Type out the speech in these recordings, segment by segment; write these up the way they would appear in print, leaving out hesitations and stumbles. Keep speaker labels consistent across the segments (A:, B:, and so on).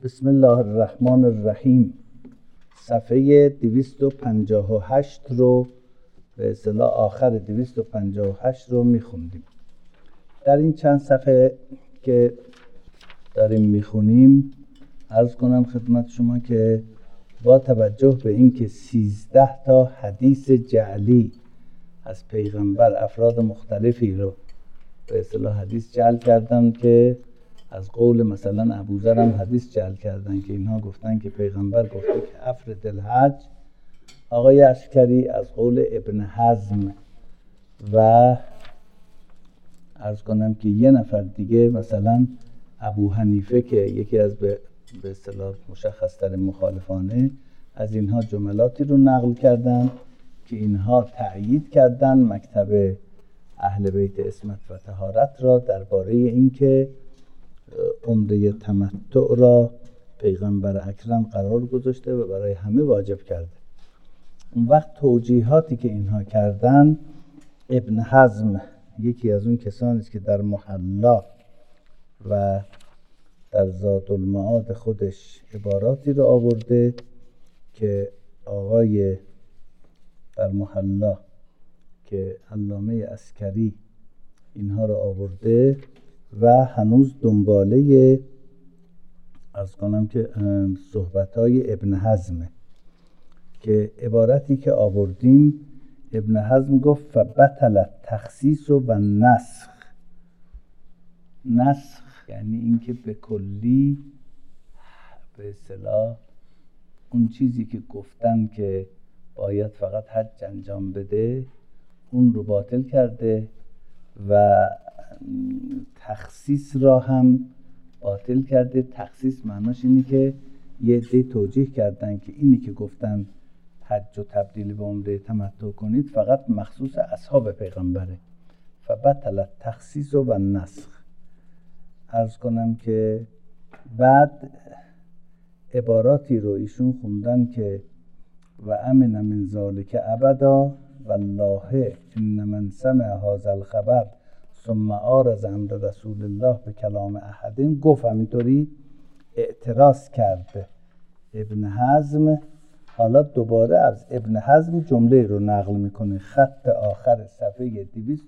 A: بسم الله الرحمن الرحیم. صفحه 258 رو به اصطلاح آخر 258 رو میخوندیم. در این چند صفحه که داریم میخونیم عرض کنم خدمت شما که با توجه به اینکه 13 تا حدیث جعلی از پیغمبر افراد مختلفی رو به اصطلاح حدیث جعل کردن که از قول مثلا ابوذر هم حدیث جعل کردن که اینها گفتن که پیغمبر گفته که افرد الحج. آقای عسکری از قول ابن حزم و عرض کنم که یه نفر دیگه مثلا ابو حنیفه که یکی از به اصطلاح مشخص‌تر مخالفانه از اینها جملاتی رو نقل کردن که اینها تأیید کردن مکتب اهل بیت عصمت و طهارت را درباره اینکه عمره تمتع را پیغمبر اکرم قرار گذاشته و برای همه واجب کرده. اون وقت توجیهاتی که اینها کردن، ابن حزم یکی از اون کسانی است که در محلا و در زادالمعاد خودش عباراتی رو آورده که آقای در محلا که علامه عسکری اینها رو آورده و هنوز دنباله عرض کنم که صحبت‌های ابن حزمه که عبارتی که آوردیم. ابن حزم گفت فبطل التخصیص و نسخ. نسخ یعنی اینکه به کلی به اصطلاح اون چیزی که گفتن که باید فقط حج انجام بده اون رو باطل کرده و تخصیص را هم باطل کرده. تخصیص معناش اینه که یه عده توجیه کردن که اینی که گفتن حج و تبدیل به عمره تمتع کنید فقط مخصوص اصحاب پیغمبره. فبطل التخصیص و نسخ. عرض کنم که بعد عباراتی رو ایشون خوندن که و امن من ذالک ابدا والله ان من سمع هذا الخبر ثم عارض امر رسول الله به کلام احد. گفت همینطوری اعتراض کرده ابن حزم. حالا دوباره از ابن حزم جمله رو نقل میکنه، خط آخر صفحه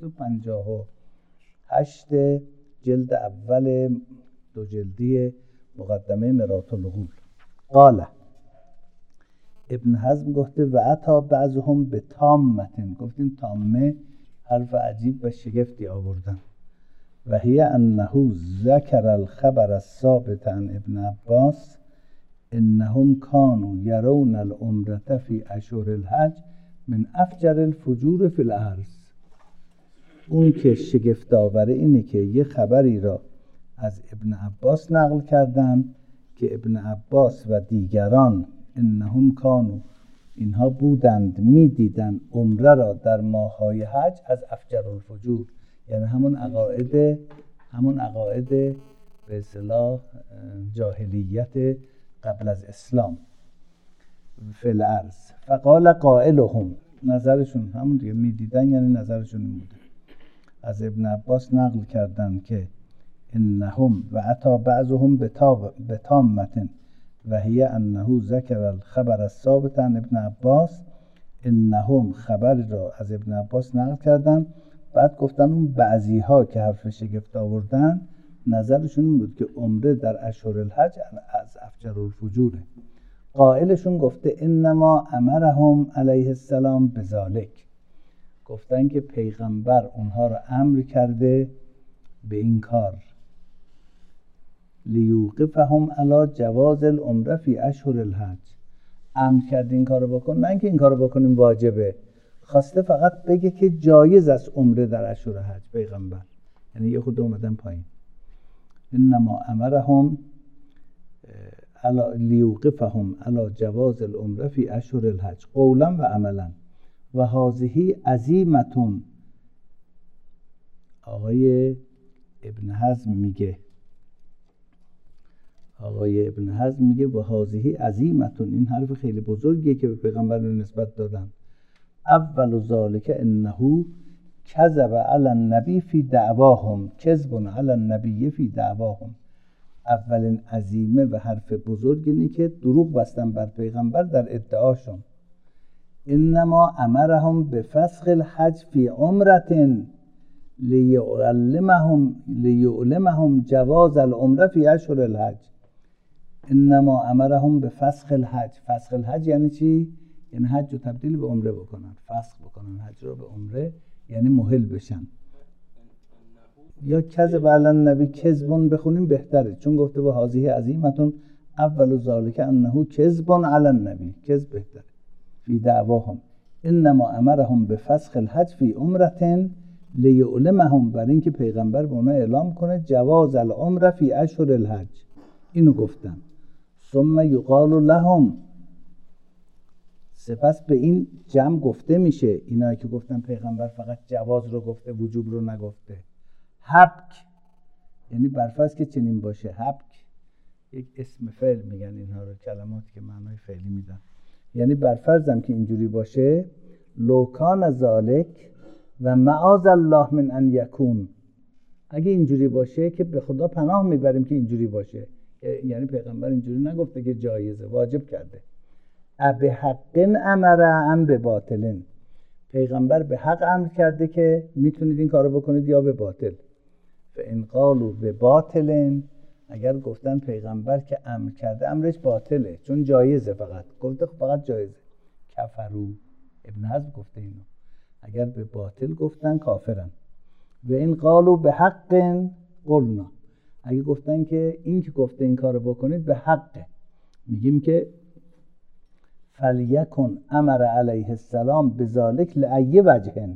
A: 258 جلد اول دو جلدی مقدمه مرآة العقول. قال ابن حزم گفته و عطا بعضهم به تامتن. گفتیم تامه حرف عجیب و شگفتی آوردن. و هی انه ذکر الخبر الثابت عن ابن عباس انهم كانوا يرون العمرة في اشهر الحج من افجر الفجور في الارض. اون که شگفت آوره اینه که یه خبری را از ابن عباس نقل کردن که ابن عباس و دیگران انهم کانوا اینها بودند میدیدن عمره را در ماه‌های حج از افجر الفجور، یعنی همون عقاید به اصطلاح جاهلیت قبل از اسلام فی الارض. فقال قائلهم، نظرشون همون دیگه میدیدن یعنی نظرشون این بوده. از ابن عباس نقل کردن که انهم و عطا بعضهم به تامتن و هی انه ذکر الخبر الثابت عن ابن عباس. انهم خبری را از ابن عباس نقل کردن، بعد گفتن اون بعضی ها که حرف شگفت آوردن نظرشون این بود که عمره در اشهر الحج از افجر الفجوره. قائلشون گفته انما امرهم علیه السلام بذالک. گفتن که پیغمبر اونها را امر کرده به این کار. لیوقفهم علی جواز العمره فی اشهر الحج. امر کرده این کارو بکن، نه اینکه این کارو بکنیم واجبه. خواسته فقط بگه که جایز است عمره در اشهر حج پیغمبر، یعنی یه خود اومدن پایین. انما امرهم لیوقفهم علی جواز العمره فی اشهر الحج قولا و عملا و هذه عزیمتون. آقای ابن حزم میگه و هذه عزیمتون، این حرف خیلی بزرگیه که به پیغمبر نسبت دادن. اول ذالک انه کذب علی النبی فی دعواهم، کذب علی النبی فی دعواهم. اولین عزیمه و حرف بزرگ اینه که دروغ بستن بر پیغمبر در ادعاشون. انما امرهم بفسخ الحج فی عمرة لیعلمهم جواز العمره فی اشهر الحج. انما امرهم بفسخ الحج. فسخ الحج یعنی چی؟ یعنی حج رو تبدیل به عمره بکنن، فسخ بکنن حج رو به عمره، یعنی محل بشن. یا کذب علی النبی کذبون بخونیم بهتره، چون گفته با هذه عزیمتون اول ذالک انه کذب علی النبی، کذب بهتره فی دعواهم. انما امرهم بفسخ الحج فی عمرة لیعلمهم، برای اینکه پیغمبر به اونا اعلام کنه جواز العمره فی اشهر الحج. اینو گفتن. ثم یقال لهم، سپس به این جمع گفته میشه، اینایی که گفتن پیغمبر فقط جواز رو گفته وجوب رو نگفته. حبک یعنی برفرض که چنین باشه. حبک یک اسم فعل میگن اینها رو، کلماتی که معنای فعلی میدن. یعنی برفرضم که اینجوری باشه، لو کان ذالک و معاذ الله من ان یکون، اگه اینجوری باشه که به خدا پناه میبریم که اینجوری باشه، یعنی پیغمبر اینجوری نگفته که جایزه، واجب کرده. به حق امر ام به باطلن، پیغمبر به حق امر کرده که میتونید این کارو بکنید یا به باطل. فان قالوا به باطلن، اگر گفتن پیغمبر که امر کرده امرش باطله چون جایزه، فقط گفته فقط جایزه، کفرو. ابن حزم گفته اینو، اگر به باطل گفتن کافرن. و این قالوا به حق قلنا، اگه گفتن که این که گفته این کارو بکنید به حقه، میگیم که فلیکن امر علیه السلام بذالک لأی وجه،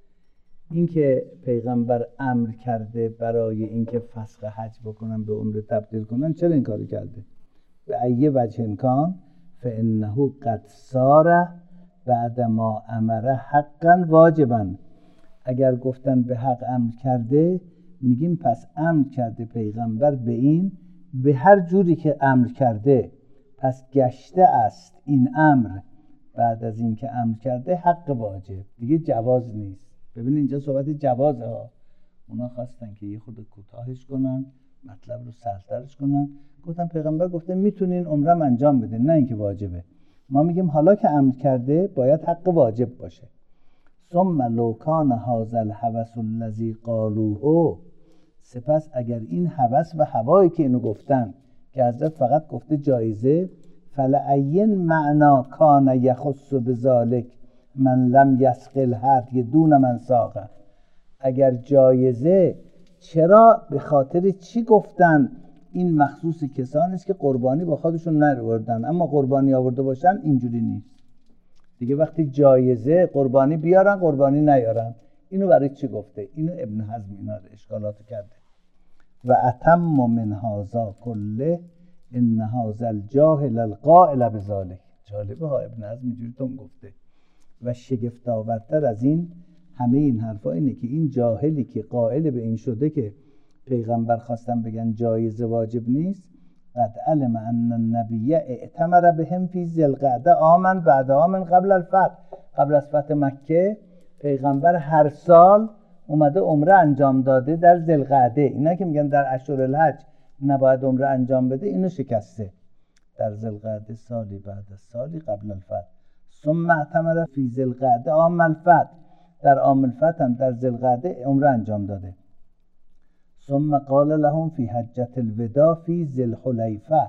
A: این که پیغمبر امر کرده برای اینکه فسخ حج بکنن به عمره تبدیل کنن، چرا این کارو کرده؟ به ای وجه کان فانه قد صار بعد ما امر حقا واجبا. اگر گفتن به حق امر کرده، میگیم پس امر کرده پیغمبر به این، به هر جوری که امر کرده، پس گشته است این امر بعد از این که امر کرده حق واجب، دیگه جواز نیست. ببین اینجا صحبت جوازه ها، اونا خواستن که یه خود کوتاهش کنن، مطلب رو سرترش کنن. گفتن پیغمبر گفته میتونین عمرم انجام بده، نه اینکه واجبه. ما میگیم حالا که امر کرده باید حق واجب باشه. ثم لو کان هذا الهوس الذی قالوه، سپس اگر این هوس و هوایی که اینو گفتن که حضرت فقط گفته جایزه، فلعین معنا کان یخص بذالک من لم یسق الهدی دون من ساقه، اگر جایزه چرا به خاطر چی گفتن این مخصوص کسانی است که قربانی با خودشون نیاوردن، اما قربانی آورده باشن اینجوری نیست دیگه. وقتی جایزه قربانی بیارن قربانی نیارن، اینو برای چی گفته؟ اینو ابن حزم اینا اشکالاتو کرده. و اتم من هذا کله ان هذا الجاهل القائل بذلک. جالبه ها، ابن حزم اینجوری تون گفته. و شگفت آورتر از این همه این حرفا اینه که این جاهلی که قائل به این شده که پیغمبر خواستن بگن جایز واجب نیست، قد علم ان النبی اعتمر بهم فی ذی القعده عاما بعد عام قبل الفتح. قبل از فتح مکه پیغمبر هر سال اومده عمره انجام داده در ذی القعده. اینا که میگن در اشهر الحج نباید عمره انجام بده، اینو شکسته. در ذی القعده سالی بعد از سالی قبل الفتح. ثم اعتمر فی ذی القعده عام الفتح، در عام الفتح هم در ذی القعده عمره انجام داده. ثم قال لهم فی حجة الوداع فی ذی الحلیفه،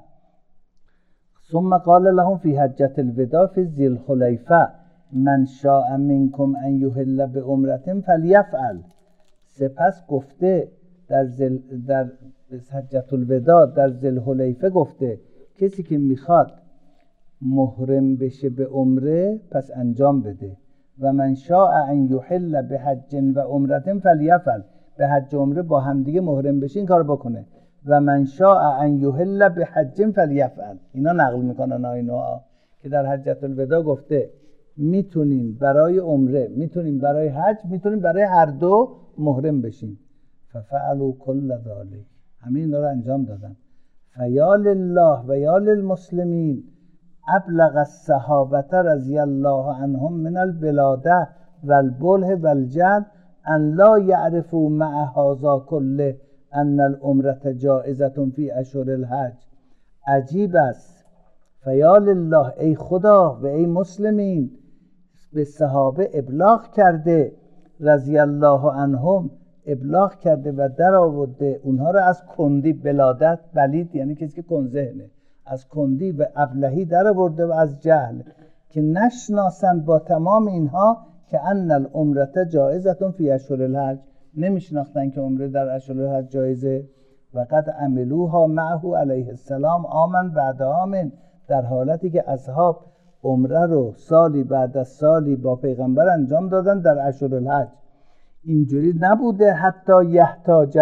A: ثم قال لهم فی حجة الوداع فی ذی الحلیفه من شاء منکم ان یحل بعمرة فلیفعل. سپس گفته در حجة الوداع در ذی الحلیفه گفته کسی که میخواد محرم بشه به عمره پس انجام بده. و من شاء ان یحل بحج و عمرة فلیفعل، به حج و عمره با هم دیگه محرم بشه این کار بکنه. و من شاء ان یحل بحج فلیفعل. اینا نقل میکنن اینا که در حجة الوداع گفته میتونین برای عمره، میتونین برای حج، میتونین برای هر دو محرم بشین. ففعلوا کل ذلک، همه اینا رو انجام دادن. فیا لله و یا للمسلمین ابلغ الصحابه رضی الله عنهم من البلاده والبله والجهل ان لا يعرفوا مع هذا كله ان العمره جائزه فی اشهر الحج. عجیب است. فیا لله، ای خدا و ای مسلمین، به صحابه ابلاغ کرده رضی الله عنهم، ابلاغ کرده و در آورده اونها رو از کندی، بلادت، بلید یعنی کسی که کنذهنه، از کندی و ابلهی در آورده و از جهل، که نشناسند با تمام اینها که ان العمره جائزه فی اشهر الحج، نمیشناختن که عمره در اشهر الحج جایزه. و قد عملوها معه علیه السلام عاما بعد عام، در حالتی که اصحاب عمره رو سالی بعد از سالی با پیغمبر انجام دادن در اشهر الحج. اینجوری نبوده حتی یحتاج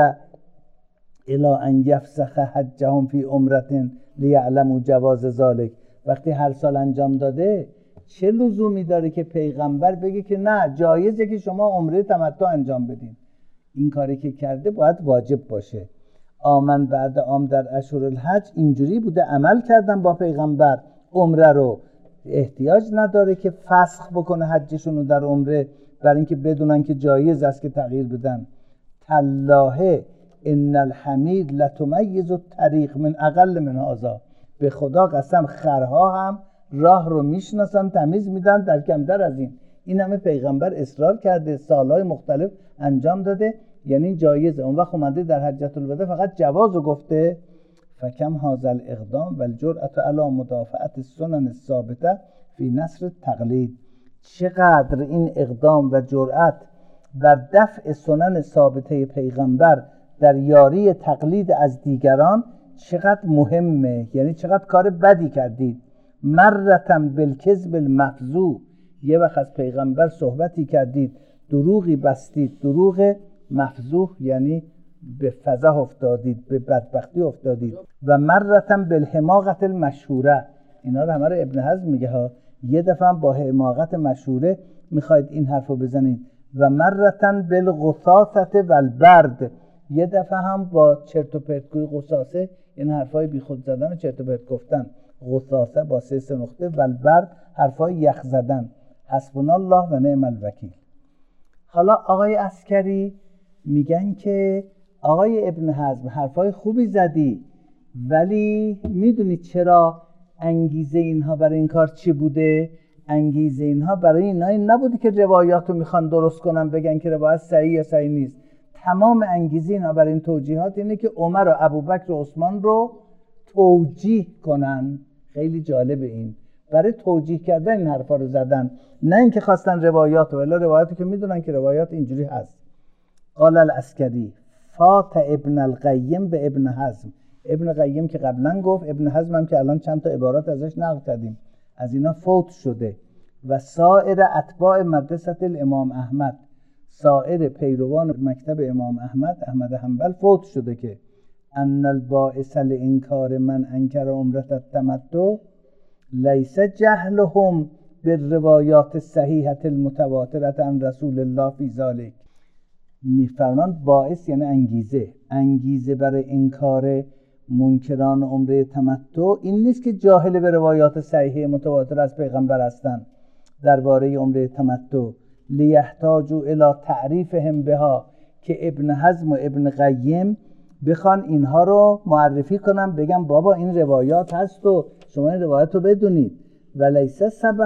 A: الی ان یفسخ حجهم فی عمره لیعلموا جواز ذلک. وقتی هر سال انجام داده چه لزومی داره که پیغمبر بگه که نه جایزه که شما عمره تمتع انجام بدین؟ این کاری که کرده باید واجب باشه. آمن بعد عام در اشهر الحج اینجوری بوده عمل کردن با پیغمبر عمره رو، احتیاج نداره که فسخ بکنه حجشون رو در عمره، برای اینکه بدونن که جایز است که تغییر بدن. تالله ان الحمیر لتمیز الطریق من اقل من هذا. به خدا قسم خرها هم راه رو میشناسن، تمیز میدن در کمتر از این. این همه پیغمبر اصرار کرده، سالهای مختلف انجام داده، یعنی جایزه. اون وقت اومده در حجة الوداع فقط جواز رو گفته. فکم هذا الاقدام و الجرأة علی مدافعت السنن الثابته فی نصر التقلید. چقدر این اقدام و جرأت بر دفع سنن ثابته پیغمبر در یاری تقلید از دیگران چقدر مهمه، یعنی چقدر کار بدی کردید. مرتم بالکذب المفضوح، یه وقت از پیغمبر صحبتی کردید، دروغی بستید، دروغ مفضوح یعنی به فضح افتادید، به بدبختی افتادید. و مرتم بالحماقت المشهوره، اینا رو همه رو ابن حزم میگه ها، یه دفعه هم با حماقت مشهوره میخواید این حرفو بزنید. و مرتن بالغثاثه والبرد، یه دفعه هم با چرت و پرتگوی غصاصه، این حرفای بی خود زدن و چرت و پرت گفتن. غصاصه با 3 نقطه، والبرد حرفای یخ زدن. حسبنا الله و نعم الوکیل. حالا آقای عسکری میگن که آقای ابن حزم حرفای خوبی زدی، ولی میدونی چرا انگیزه اینها برای این کار چی بوده؟ انگیزه اینها برای این نبوده که روایاتو میخوان درست کنن بگن که روایت صحیح یا صحیح نیست. تمام انگیزه اینها برای این توجیهات اینه که عمر و ابوبکر و عثمان رو توجیه کنن. خیلی جالب، این برای توجیه کردن این حرفا رو زدن، نه اینکه خواستن روایات، ولی روایاتی که میدونن که روایات اینجوری هست. قال العسکری فات ابن القیم به ابن حزم. ابن قیم که قبلا گفت، ابن حزم هم که الان چند تا عبارات ازش نقل کردیم، از اینا فوت شده. و سایر اتباع مدرسه الامام احمد، سایر پیروان مکتب امام احمد حنبل فوت شده که ان الباعث لانکار من انکر عمره التمتع لیس جهلهم بالروایات الصحیحه المتواتره عن رسول الله فی ذلک. میفرماند باعث یعنی انگیزه برای انکار منکران عمره تمتع این نیست که جاهل به روایات صحیحه متواتر از پیغمبر هستند درباره عمره تمتع، لیحتاجوا الی تعریفهم بها، که ابن حزم و ابن قیم بخوان اینها رو معرفی کنن، بگن بابا این روایات هست و شما این روایت رو بدونید. ولیس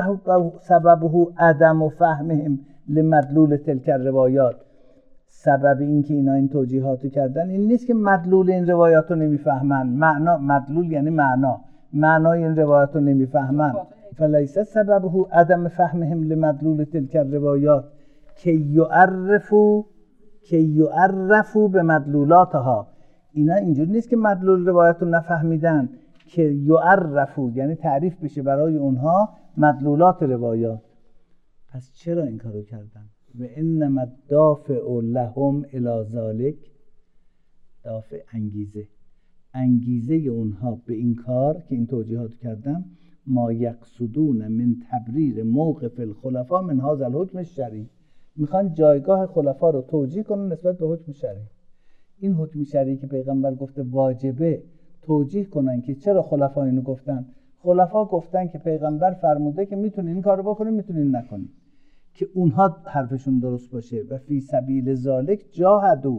A: سببه عدم فهمهم لمدلول تلک الروایات. سبب این که اینا این توجیهاتو کردن این نیست که مدلول این روایات رو نمیفهمن، مدلول یعنی معنای این روایات رو نمیفهمن. فلیس سببه عدم فهمهم لمدلول تلک الروایات که یعرفوا به مدلولاتها. اینا اینجوری نیست که مدلول روایت رو نفهمیدن، که یعرفوا یعنی تعریف بشه برای اونها مدلولات روایات. پس چرا این کارو کردن؟ و انما الدافع لهم الی ذلک، دافع انگیزه اونها به این کار که این توجیهات کردن، ما یقصدون من تبریر موقف الخلفاء من هذا الحکم الشرعی، میخوان جایگاه خلفا رو توجیه کنن نسبت به حکم شرعی. این حکم شرعی که پیغمبر گفته واجبه، توجیه کنن که چرا خلفا اینو گفتن. خلفا گفتن که پیغمبر فرموده که میتونین این کارو بکنین، میتونین نکنین، که اونها حرفشون درست باشه. و فی سبیل ذالک جاهدوا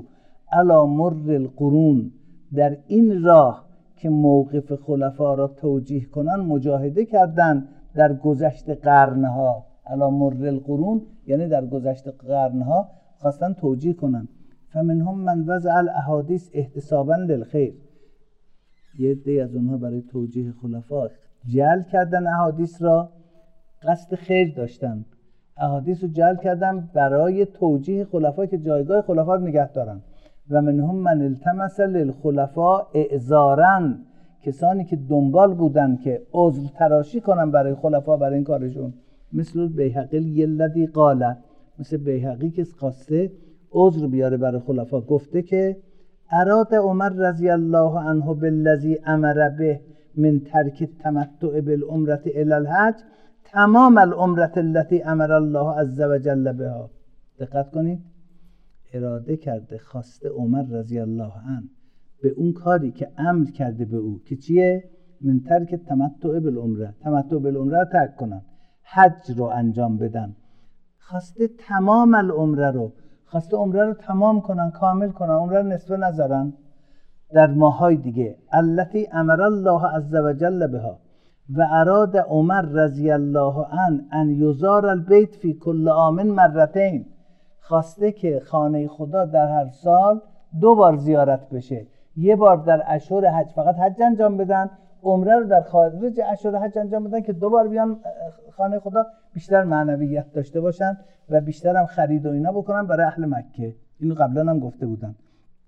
A: علی مر القرون، در این راه که موقف خلفا را توجیه کنن مجاهده کردند در گذشت قرنها. علی مر القرون یعنی در گذشت قرنها خواستن توجیه کنن. فمنهم من وضع الاحادیث احتسابا للخیر، یه عده از اونها برای توجیه خلفا جعل کردن احادیث را، قصد خیر داشتن، احادیث رو جعل کردن برای توجیه خلفا که جایگاه خلفا رو نگه دارن. و منهم من التمس للخلفاء اعذارا، کسانی که دنبال بودن که عذر تراشی کنن برای خلفا برای این کارشون، مثل بیهقی الذی قال، مثل بیهقی که خواسته عذر بیاره برای خلفا، گفته که اراد عمر رضی الله عنه بالذی امر به من ترک التمتع بالعمره الی الحج تمام العمره التي امر الله عز وجل بها. دقت کنید، اراده کرده، خواسته عمر رضی الله عنه به اون کاری که امر کرده به او که چیه؟ من ترک تمتع بالعمره، تمتع بالعمره رو ترک کنن، حج رو انجام بدن. خواسته تمام العمره رو، خواسته عمره رو تمام کنن، کامل کنن، عمره رو نصفه نذارن در ماهای دیگه. التي امر الله عز وجل بها و اراد عمر رضی الله عنه ان یزار البیت فی کل عام مرتين، خواسته که خانه خدا در هر سال 2 بار زیارت بشه، یه بار در اشهر حج فقط حج انجام بدن، عمره رو در خارج اشهر حج انجام بدن که 2 بار بیان خانه خدا، بیشتر معنویت داشته باشن و بیشتر هم خرید و اینا بکنن برای اهل مکه. اینو قبلا هم گفته بودن.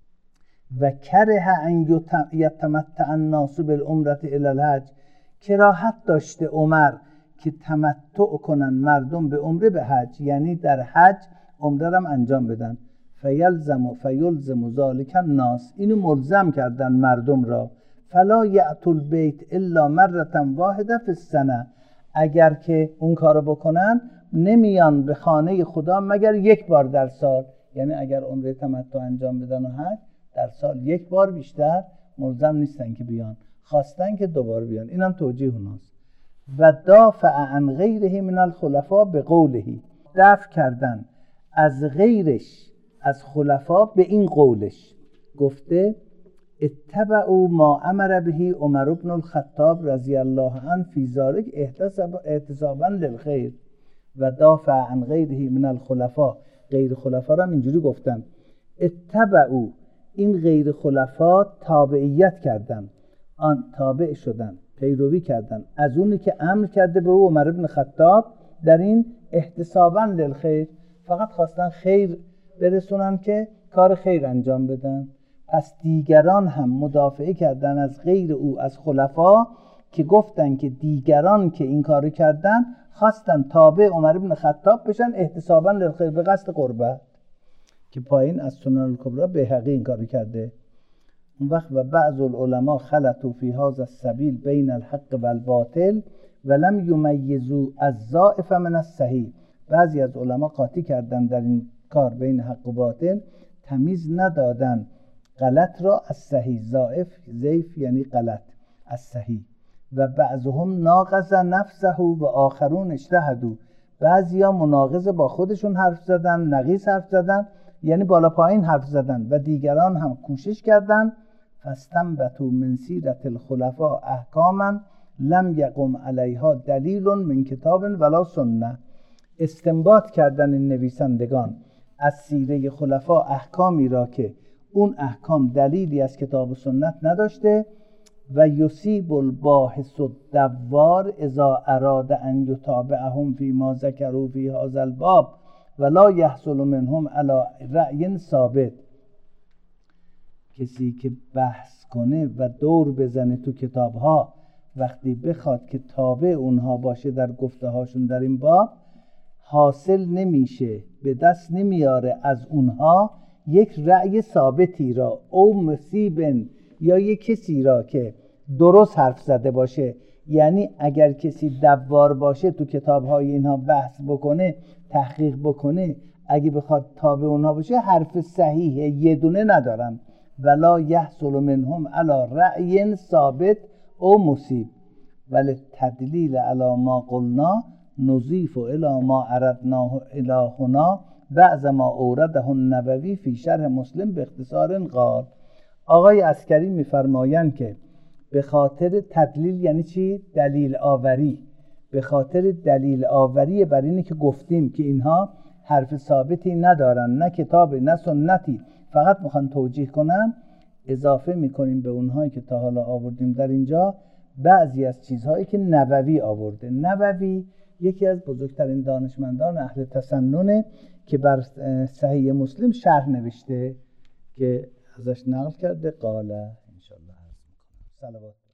A: و کره ان یتمتع الناس بالعمره الی الحج، کراهت داشته عمر که تمتع کنن مردم به عمره به حج، یعنی در حج عمره هم انجام بدن. فیلزم ذلک الناس، اینو ملزم کردن مردم را. فلا یأتوا البیت الا مره واحده فی السنه، اگر که اون کارو بکنن نمیان به خانه خدا مگر 1 بار در سال، یعنی اگر عمره تمتع انجام بدن و حج در سال 1 بار، بیشتر ملزم نیستن که بیان، خواستن که 2 بار بیان. اینم توجیه اوناست. و دافع عن غیره من الخلفاء بقوله، دفع کردن از غیرش از خلفا به این قولش، گفته اتبعوا ما امر به عمر بن الخطاب رضی الله عنه فی ذلک احتسابا للخیر. و دافع عن غیره من الخلفاء، غیر خلفا را اینجوری گفتن اتبعوا، این غیر خلفا تابعیت کردن، آن تابع شدن، پیروی کردن از اونی که امر کرده به او عمر بن خطاب در این احتسابا للخیر، فقط خواستن خیر برسونن که کار خیر انجام بدن. پس دیگران هم مدافعه کردن از غیر او از خلفا که گفتن که دیگران که این کارو کردن خواستن تابع عمر بن خطاب بشن احتسابا للخیر، به قصد قربت، که پایین از سنن الکبری بیهقی این کارو کرده. اون وقت و بعض العلماء خلطوا فی هذا السبیل بین الحق و الباطل ولم یمیزوا الضعیف من الصحیح، بعضی از علما قاطی کردن در این کار بین حق و باطل، تمیز ندادن غلط را از صحیح، ضعیف یعنی غلط، از صحیح. و بعضهم ناقض نفسه و آخرون اجتهدوا، بعضیا مناقض با خودشون حرف زدن، نقیص حرف زدن، یعنی بالا پایین حرف زدن، و دیگران هم کوشش کردن. فاستنبطوا من سیرة الخلفاء احکاما لم یقم علیها دلیل من کتاب ولا سنه، استنباط کردن این نویسندگان از سیره خلفا احکامی را که اون احکام دلیلی از کتاب و سنت نداشته. و یصیب الباحث الدوار اذا اراد ان یتابعهم فيما ذکروا فی هذا الباب ولا یحصل منهم علی رأی ثابت، کسی که بحث کنه و دور بزنه تو کتابها، وقتی بخواد که تابع اونها باشه در گفته هاشون در این باب، حاصل نمیشه، به دست نمیاره از اونها یک رأی ثابتی را، او مصیبن، یا یک کسی را که درست حرف زده باشه. یعنی اگر کسی دوار باشه تو کتاب‌های اینها بحث بکنه، تحقیق بکنه، اگه بخواد تابع اونها باشه حرف صحیح یه دونه ندارن. ولا یحصل منهم علی رأی ثابت او مصیب ولی تدلیل علی ما قلنا نضیف الی ما اردناه الی هنا بعض ما اورده النووی فی شرح مسلم به اختصار قال. آقای عسکری میفرمایند که به خاطر تدلیل یعنی چی؟ دلیل آوری. به خاطر دلیل آوری بر اینه که گفتیم که اینها حرف ثابتی ندارن، نه کتاب نه سنتی، فقط میخوان توجیه کنن، اضافه میکنیم به اونهایی که تا حالا آوردیم در اینجا بعضی از چیزهایی که نووی آورده. نووی یکی از بزرگترین دانشمندان اهل تسننه که بر صحیح مسلم شرح نوشته که ازش نقل کرده. قال انشاءالله عرض میکنم. صلوات